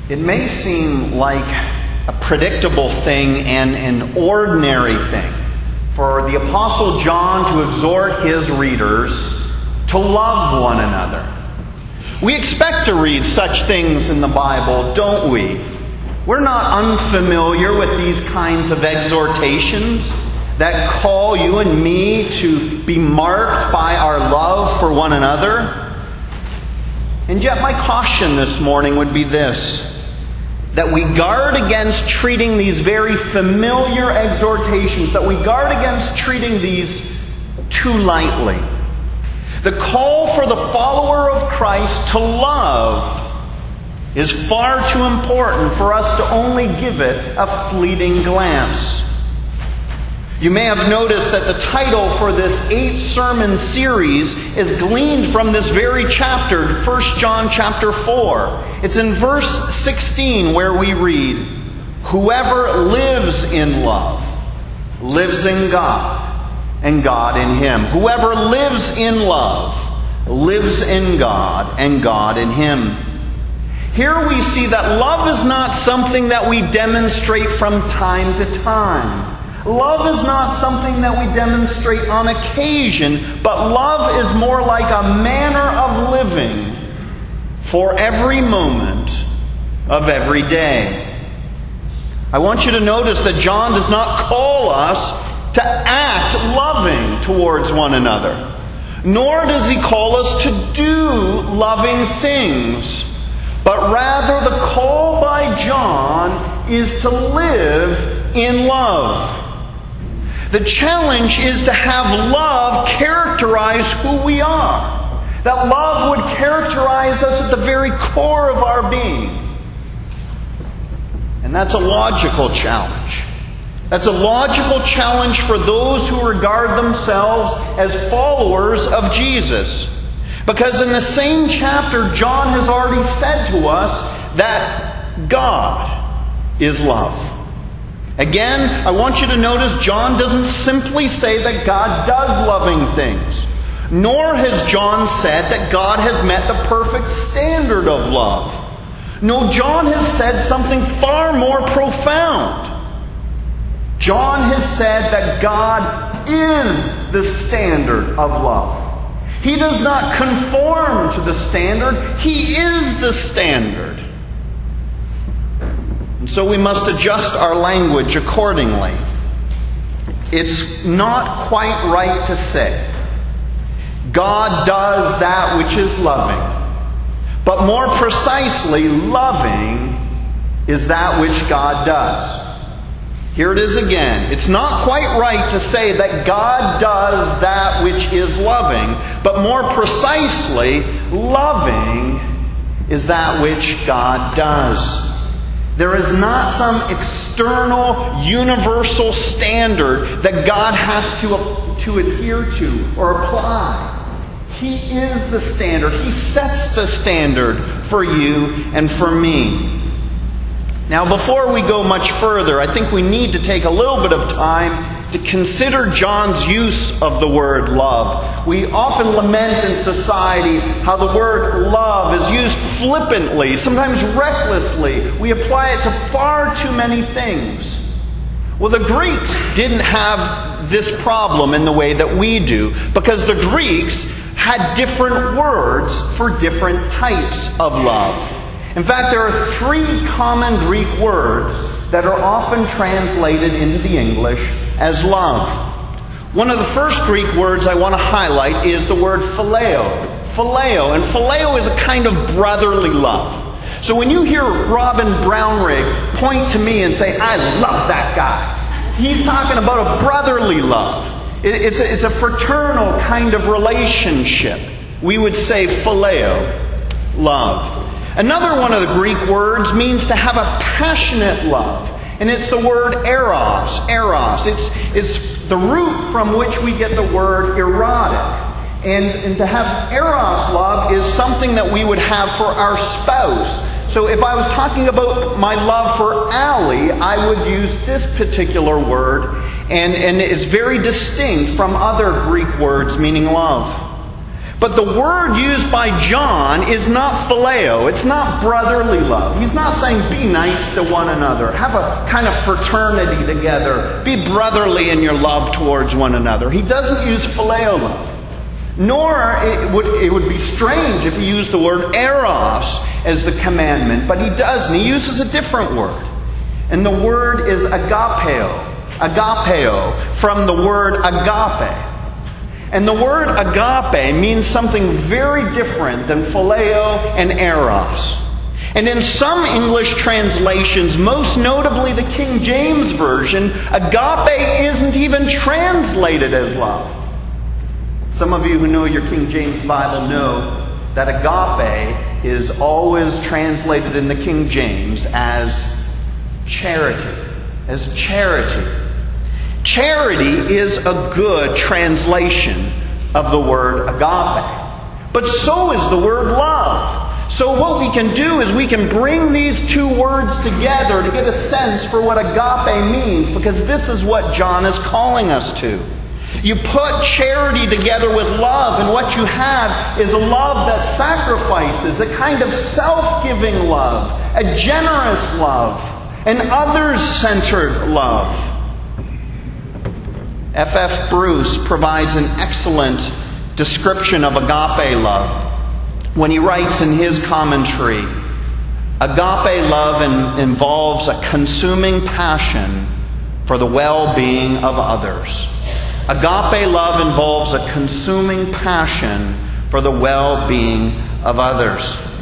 It may seem like a predictable thing and an ordinary thing for the Apostle John to exhort his readers to love one another. We expect to read such things in the Bible, don't we? We're not unfamiliar with these kinds of exhortations that call you and me to be marked by our love for one another. And yet my caution this morning would be this: that we guard against treating these very familiar exhortations, that we guard against treating these too lightly. The call for the follower of Christ to love is far too important for us to only give it a fleeting glance. You may have noticed that the title for this 8-sermon series is gleaned from this very chapter, 1 John chapter 4. It's in verse 16 where we read, "Whoever lives in love lives in God, and God in him. Whoever lives in love lives in God, and God in him." Here we see that love is not something that we demonstrate from time to time. Love is not something that we demonstrate on occasion, but love is more like a manner of living for every moment of every day. I want you to notice that John does not call us to act loving towards one another, nor does he call us to do loving things, but rather the call by John is to live in love. The challenge is to have love characterize who we are. That love would characterize us at the very core of our being. And that's a logical challenge. That's a logical challenge for those who regard themselves as followers of Jesus. Because in the same chapter, John has already said to us that God is love. Again, I want you to notice John doesn't simply say that God does loving things. Nor has John said that God has met the perfect standard of love. No, John has said something far more profound. John has said that God is the standard of love. He does not conform to the standard. He is the standard. And so we must adjust our language accordingly. It's not quite right to say, God does that which is loving. But more precisely, loving is that which God does. Here it is again. It's not quite right to say that God does that which is loving, but more precisely, loving is that which God does. There is not some external, universal standard that God has to adhere to or apply. He is the standard. He sets the standard for you and for me. Now, before we go much further, I think we need to take a little bit of time to consider John's use of the word love. We often lament in society how the word love is used flippantly, sometimes recklessly. We apply it to far too many things. Well, the Greeks didn't have this problem in the way that we do, because the Greeks had different words for different types of love. In fact, there are 3 common Greek words that are often translated into the English as love. One of the first Greek words I want to highlight is the word phileo. Phileo. And phileo is a kind of brotherly love. So when you hear Robin Brownrigg point to me and say, "I love that guy," he's talking about a brotherly love. It's a fraternal kind of relationship. We would say phileo, love. Another one of the Greek words means to have a passionate love. And it's the word eros. Eros. It's the root from which we get the word erotic. And to have eros love is something that we would have for our spouse. So if I was talking about my love for Allie, I would use this particular word. And it's very distinct from other Greek words meaning love. But the word used by John is not phileo. It's not brotherly love. He's not saying be nice to one another. Have a kind of fraternity together. Be brotherly in your love towards one another. He doesn't use phileo love. Nor it would be strange if he used the word eros as the commandment. But he doesn't. He uses a different word. And the word is agapeo. Agapeo, from the word agape. And the word agape means something very different than phileo and eros. And in some English translations, most notably the King James Version, agape isn't even translated as love. Some of you who know your King James Bible know that agape is always translated in the King James as charity. As charity. Charity is a good translation of the word agape. But so is the word love. So what we can do is we can bring these two words together to get a sense for what agape means, because this is what John is calling us to. You put charity together with love, and what you have is a love that sacrifices, a kind of self-giving love, a generous love, an others-centered love. F.F. Bruce provides an excellent description of agape love when he writes in his commentary, agape love involves a consuming passion for the well-being of others. Agape love involves a consuming passion for the well-being of others.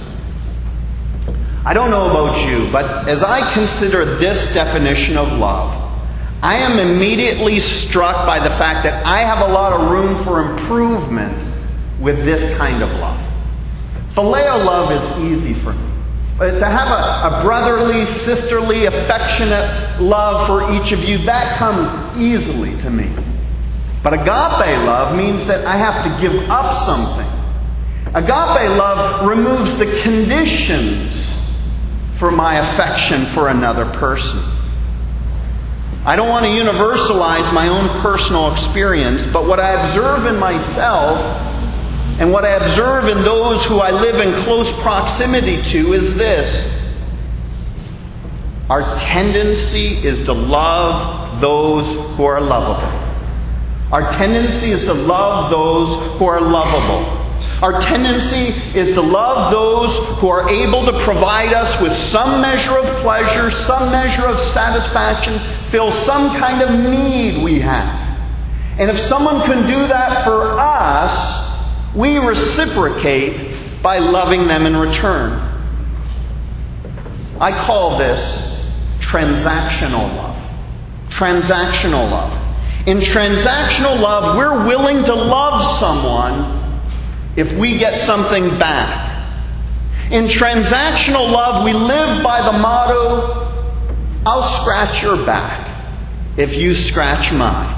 I don't know about you, but as I consider this definition of love, I am immediately struck by the fact that I have a lot of room for improvement with this kind of love. Phileo love is easy for me. But to have a brotherly, sisterly, affectionate love for each of you, that comes easily to me. But agape love means that I have to give up something. Agape love removes the conditions for my affection for another person. I don't want to universalize my own personal experience, but what I observe in myself and what I observe in those who I live in close proximity to is this. Our tendency is to love those who are lovable. Our tendency is to love those who are lovable. Our tendency is to love those who are able to provide us with some measure of pleasure, some measure of satisfaction, fill some kind of need we have. And if someone can do that for us, we reciprocate by loving them in return. I call this transactional love. Transactional love. In transactional love, we're willing to love someone if we get something back. In transactional love, we live by the motto, I'll scratch your back if you scratch mine.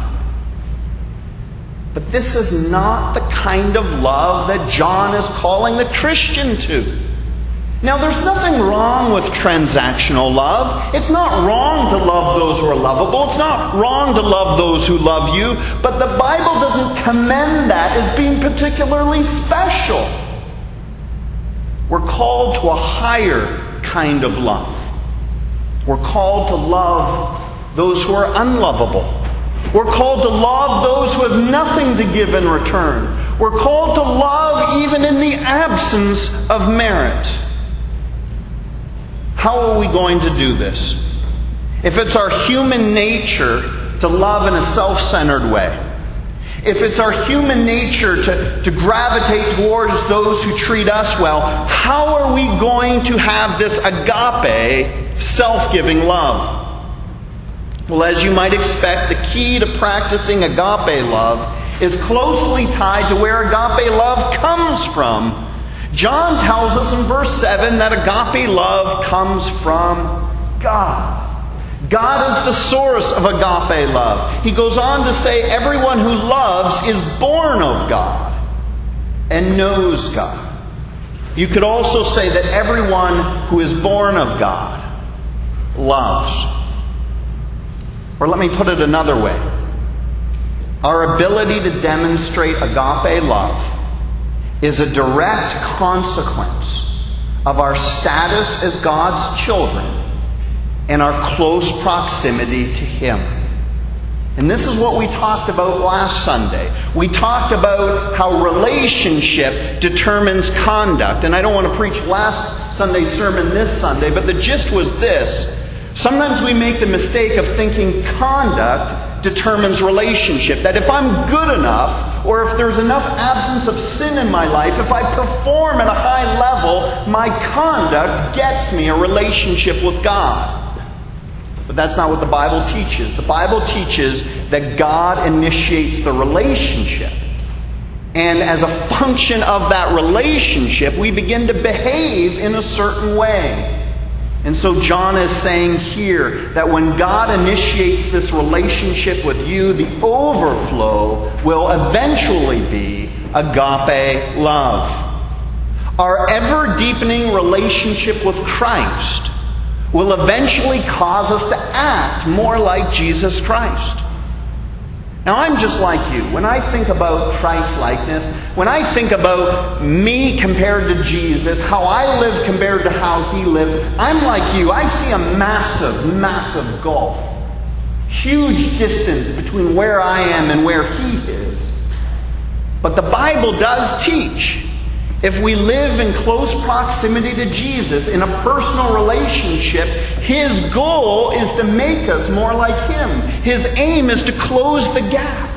But this is not the kind of love that John is calling the Christian to. Now, there's nothing wrong with transactional love. It's not wrong to love those who are lovable. It's not wrong to love those who love you. But the Bible doesn't commend that as being particularly special. We're called to a higher kind of love. We're called to love those who are unlovable. We're called to love those who have nothing to give in return. We're called to love even in the absence of merit. How are we going to do this? If it's our human nature to love in a self-centered way, if it's our human nature to gravitate towards those who treat us well, how are we going to have this agape, self-giving love? Well, as you might expect, the key to practicing agape love is closely tied to where agape love comes from. John tells us in verse 7 that agape love comes from God. God is the source of agape love. He goes on to say everyone who loves is born of God and knows God. You could also say that everyone who is born of God loves. Or let me put it another way. Our ability to demonstrate agape love is a direct consequence of our status as God's children and our close proximity to Him. And this is what we talked about last Sunday. We talked about how relationship determines conduct. And I don't want to preach last Sunday's sermon this Sunday, but the gist was this. Sometimes we make the mistake of thinking conduct determines relationship. That if I'm good enough, or if there's enough absence of sin in my life, if I perform at a high level, my conduct gets me a relationship with God. But that's not what the Bible teaches. The Bible teaches that God initiates the relationship. And as a function of that relationship, we begin to behave in a certain way. And so John is saying here that when God initiates this relationship with you, the overflow will eventually be agape love. Our ever-deepening relationship with Christ will eventually cause us to act more like Jesus Christ. Now, I'm just like you. When I think about Christ-likeness, when I think about me compared to Jesus, how I live compared to how He lived, I'm like you. I see a massive, massive gulf. Huge distance between where I am and where He is. But the Bible does teach, if we live in close proximity to Jesus, in a personal relationship, His goal is to make us more like Him. His aim is to close the gap.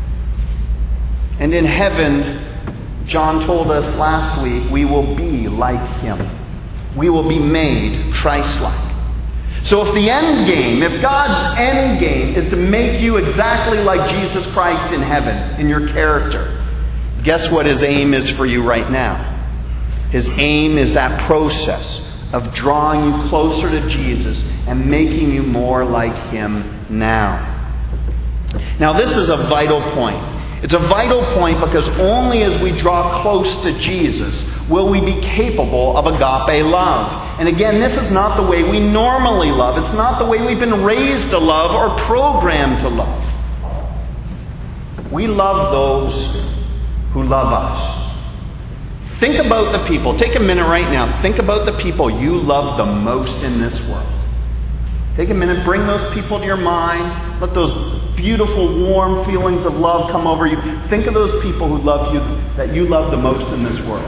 And in heaven, John told us last week, we will be like Him. We will be made Christ-like. So if the end game, if God's end game is to make you exactly like Jesus Christ in heaven, in your character, guess what His aim is for you right now? His aim is that process of drawing you closer to Jesus and making you more like Him now. Now, this is a vital point. It's a vital point because only as we draw close to Jesus will we be capable of agape love. And again, this is not the way we normally love. It's not the way we've been raised to love or programmed to love. We love those who love us. Think about the people. Take a minute right now. Think about the people you love the most in this world. Take a minute. Bring those people to your mind. Let those beautiful, warm feelings of love come over you. Think of those people who love you, that you love the most in this world.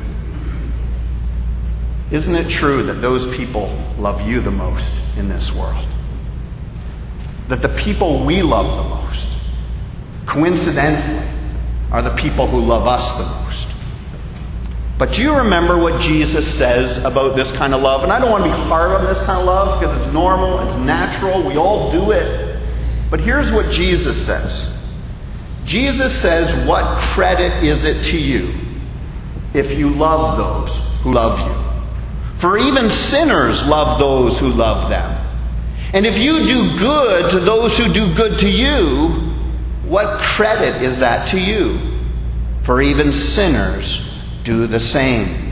Isn't it true that those people love you the most in this world? That the people we love the most, coincidentally, are the people who love us the most. But do you remember what Jesus says about this kind of love? And I don't want to be hard on this kind of love because it's normal, it's natural, we all do it. But here's what Jesus says. Jesus says, what credit is it to you if you love those who love you? For even sinners love those who love them. And if you do good to those who do good to you, what credit is that to you? For even sinners do the same.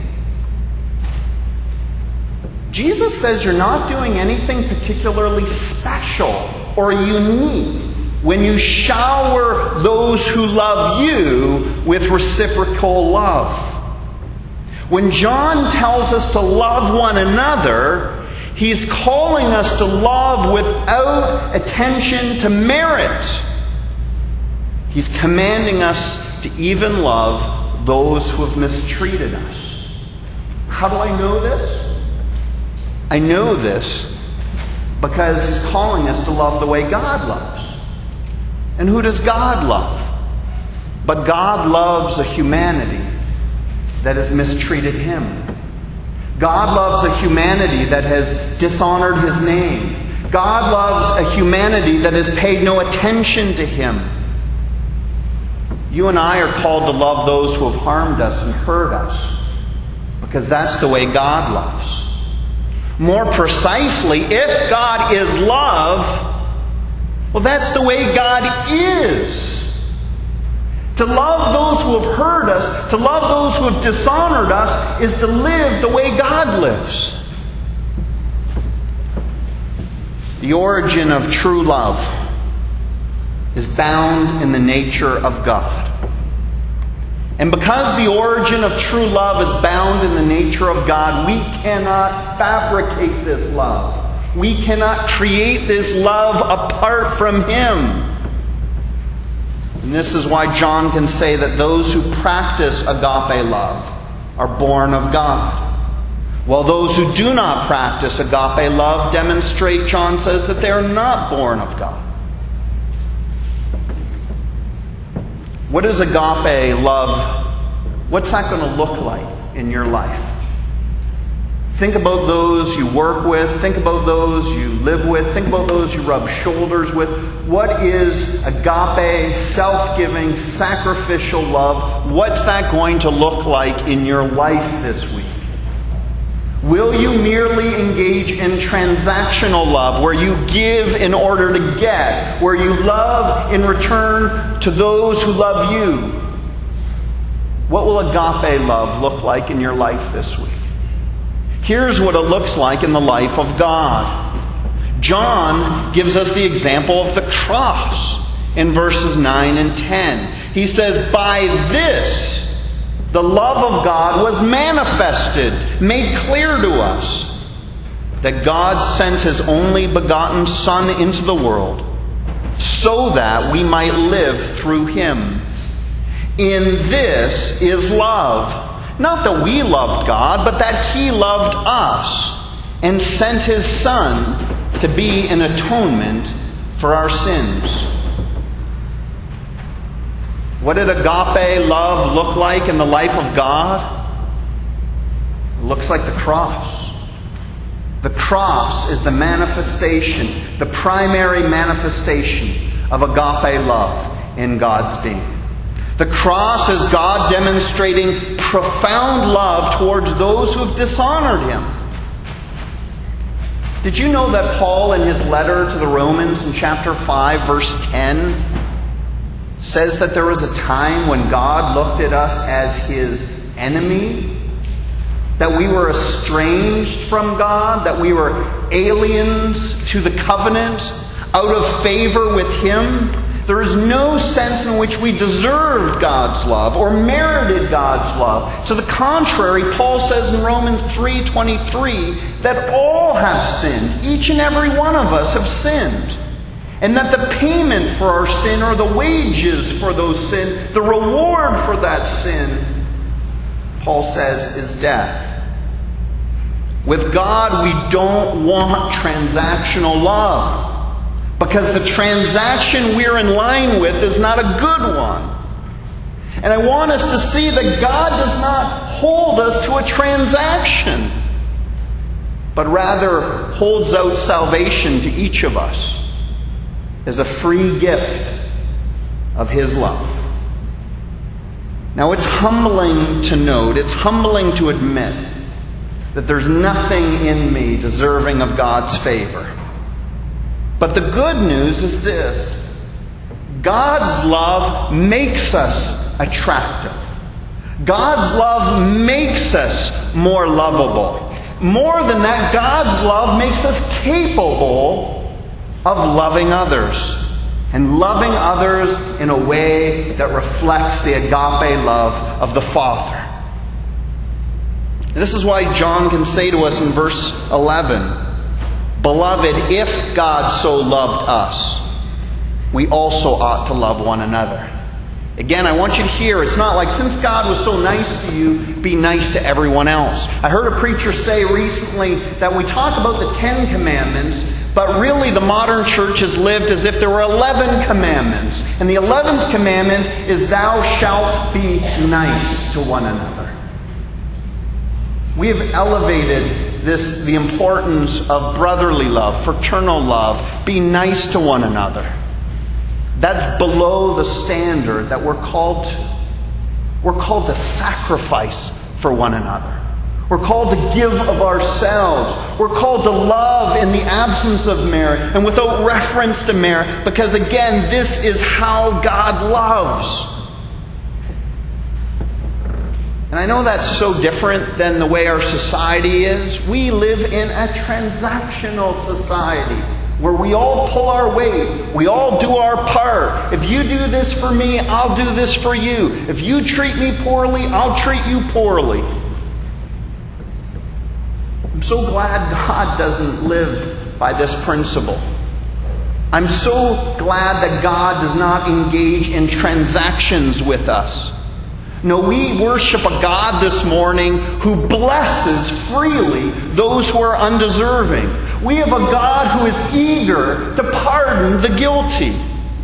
Jesus says you're not doing anything particularly special or unique when you shower those who love you with reciprocal love. When John tells us to love one another, he's calling us to love without attention to merit. He's commanding us to even love those who have mistreated us. How do I know this? I know this because He's calling us to love the way God loves. And who does God love? But God loves a humanity that has mistreated Him. God loves a humanity that has dishonored His name. God loves a humanity that has paid no attention to Him. You and I are called to love those who have harmed us and hurt us, because that's the way God loves. More precisely, if God is love, well, that's the way God is. To love those who have hurt us, to love those who have dishonored us, is to live the way God lives. The origin of true love is bound in the nature of God. And because the origin of true love is bound in the nature of God, we cannot fabricate this love. We cannot create this love apart from Him. And this is why John can say that those who practice agape love are born of God. While those who do not practice agape love demonstrate, John says, that they are not born of God. What is agape love? What's that going to look like in your life? Think about those you work with. Think about those you live with. Think about those you rub shoulders with. What is agape, self-giving, sacrificial love? What's that going to look like in your life this week? Will you merely engage in transactional love, where you give in order to get, where you love in return to those who love you? What will agape love look like in your life this week? Here's what it looks like in the life of God. John gives us the example of the cross in verses 9 and 10. He says, "By this the love of God was manifested, made clear to us, that God sent His only begotten Son into the world, so that we might live through Him. In this is love, not that we loved God, but that He loved us, and sent His Son to be an atonement for our sins." What did agape love look like in the life of God? It looks like the cross. The cross is the manifestation, the primary manifestation of agape love in God's being. The cross is God demonstrating profound love towards those who have dishonored Him. Did you know that Paul, in his letter to the Romans in chapter 5, verse 10, says that there was a time when God looked at us as His enemy, that we were estranged from God, that we were aliens to the covenant, out of favor with Him? There is no sense in which we deserved God's love or merited God's love. To the contrary, Paul says in Romans 3:23 that all have sinned. Each and every one of us have sinned. And that the payment for our sin, or the wages for those sin, the reward for that sin, Paul says, is death. With God, we don't want transactional love, because the transaction we're in line with is not a good one. And I want us to see that God does not hold us to a transaction, but rather holds out salvation to each of us as a free gift of His love. Now, it's humbling to note, it's humbling to admit that there's nothing in me deserving of God's favor. But the good news is this: God's love makes us attractive. God's love makes us more lovable. More than that, God's love makes us capable of loving others, and loving others in a way that reflects the agape love of the Father. And this is why John can say to us in verse 11, "Beloved, if God so loved us, we also ought to love one another." Again, I want you to hear, it's not like, since God was so nice to you, be nice to everyone else. I heard a preacher say recently that we talk about the 10 Commandments, but really the modern church has lived as if there were 11 commandments. And the 11th commandment is, "Thou shalt be nice to one another." We have elevated the importance of brotherly love, fraternal love, be nice to one another. That's below the standard that we're called to. We're called to sacrifice for one another. We're called to give of ourselves. We're called to love in the absence of merit and without reference to merit, because again, this is how God loves. And I know that's so different than the way our society is. We live in a transactional society. where we all pull our weight. We all do our part. If you do this for me, I'll do this for you. If you treat me poorly, I'll treat you poorly. I'm so glad God doesn't live by this principle. I'm so glad that God does not engage in transactions with us. No, we worship a God this morning who blesses freely those who are undeserving. We have a God who is eager to pardon the guilty.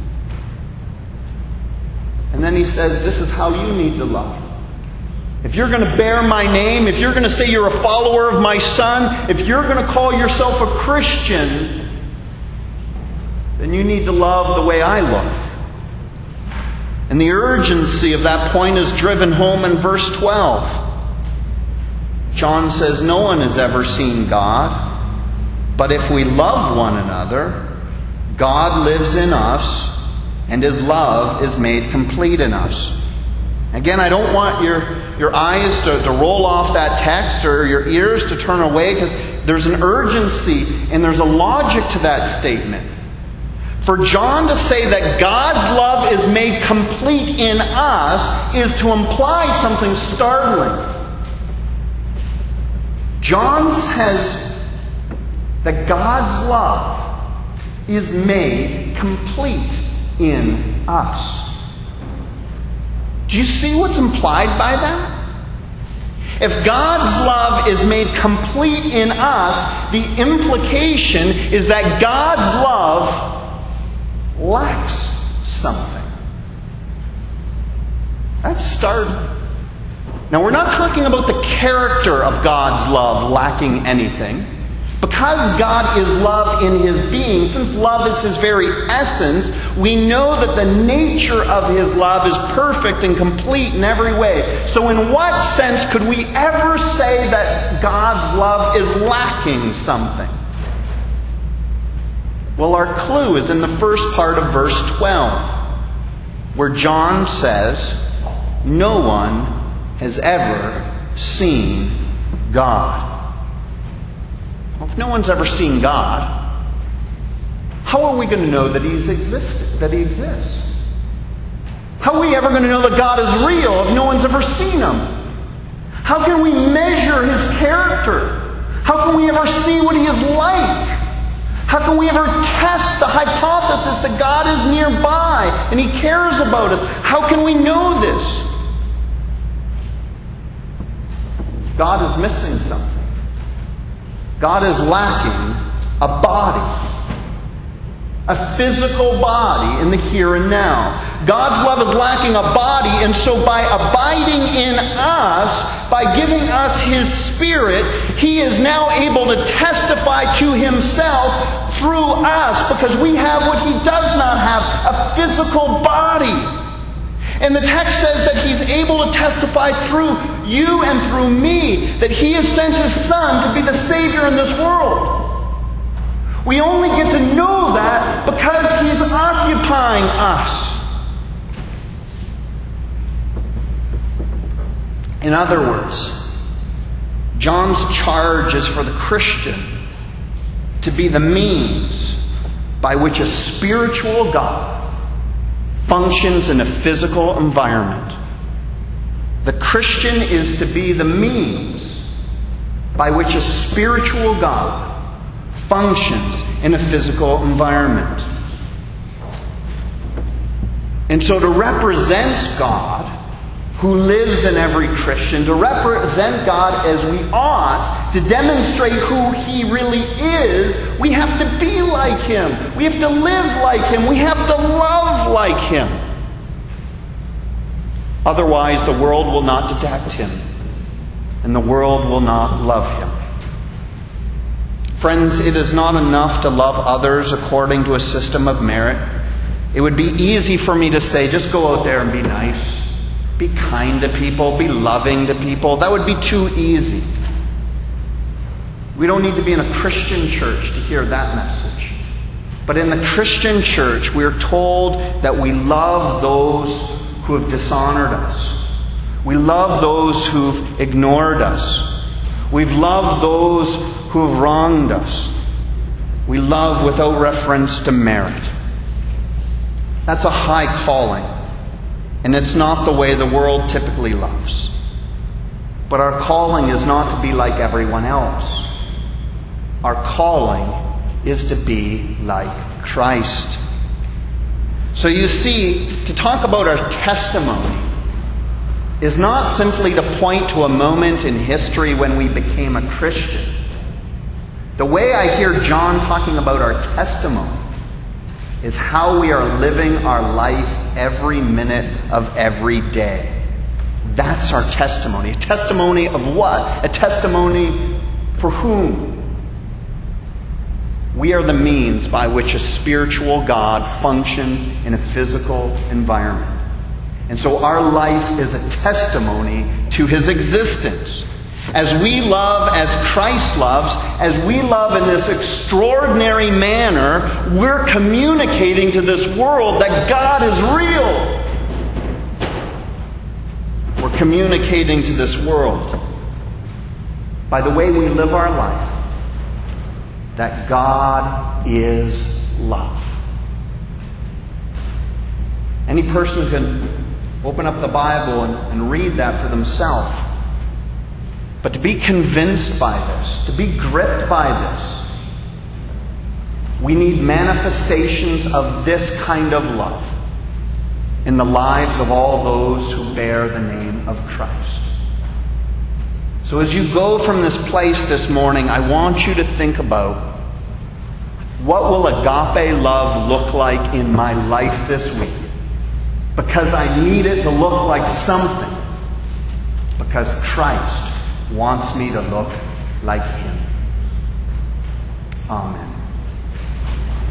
And then he says, this is how you need to love. If you're going to bear my name, if you're going to say you're a follower of my Son, if you're going to call yourself a Christian, then you need to love the way I love. And the urgency of that point is driven home in verse 12. John says, no one has ever seen God, but if we love one another, God lives in us, and His love is made complete in us. Again, I don't want your eyes to roll off that text or your ears to turn away, because there's an urgency and there's a logic to that statement. For John to say that God's love is made complete in us is to imply something startling. John says that God's love is made complete in us. Do you see what's implied by that? If God's love is made complete in us, the implication is that God's love lacks something. That's startling. Now, we're not talking about the character of God's love lacking anything. Because God is love in His being, since love is His very essence, we know that the nature of His love is perfect and complete in every way. So in what sense could we ever say that God's love is lacking something? Well, our clue is in the first part of verse 12, where John says, no one has ever seen God. Well, if no one's ever seen God, how are we going to know that He exists? How are we ever going to know that God is real if no one's ever seen Him? How can we measure His character? How can we ever see what He is like? How can we ever test the hypothesis that God is nearby and He cares about us? How can we know this? God is missing something. God is lacking a body. A physical body in the here and now. God's love is lacking a body, and so by abiding in us, by giving us His Spirit, He is now able to testify to Himself through us, because we have what He does not have, a physical body. And the text says that He's able to testify through you and through me that He has sent His Son to be the Savior in this world. We only get to know that because He's occupying us. In other words, John's charge is for the Christian to be the means by which a spiritual God functions in a physical environment. The Christian is to be the means by which a spiritual God functions in a physical environment. And so to represent God, who lives in every Christian, to represent God as we ought, to demonstrate who He really is, we have to be like Him. We have to live like Him. We have to love like Him. Otherwise, the world will not detect Him, and the world will not love Him. Friends, it is not enough to love others according to a system of merit. It would be easy for me to say, just go out there and be nice. Be kind to people. Be loving to people. That would be too easy. We don't need to be in a Christian church to hear that message. But in the Christian church, we're told that we love those who have dishonored us. We love those who've ignored us. We've loved those who have wronged us. We love without reference to merit. That's a high calling, and it's not the way the world typically loves. But our calling is not to be like everyone else. Our calling is to be like Christ. So you see, to talk about our testimony is not simply to point to a moment in history when we became a Christian. The way I hear John talking about our testimony is how we are living our life every minute of every day. That's our testimony. A testimony of what? A testimony for whom? We are the means by which a spiritual God functions in a physical environment. And so our life is a testimony to His existence. As we love as Christ loves, as we love in this extraordinary manner, we're communicating to this world that God is real. We're communicating to this world by the way we live our life that God is love. Any person can open up the Bible and read that for themselves. But to be convinced by this, to be gripped by this, we need manifestations of this kind of love in the lives of all those who bear the name of Christ. So as you go from this place this morning, I want you to think about, what will agape love look like in my life this week? Because I need it to look like something. Because Christ wants me to look like Him. Amen.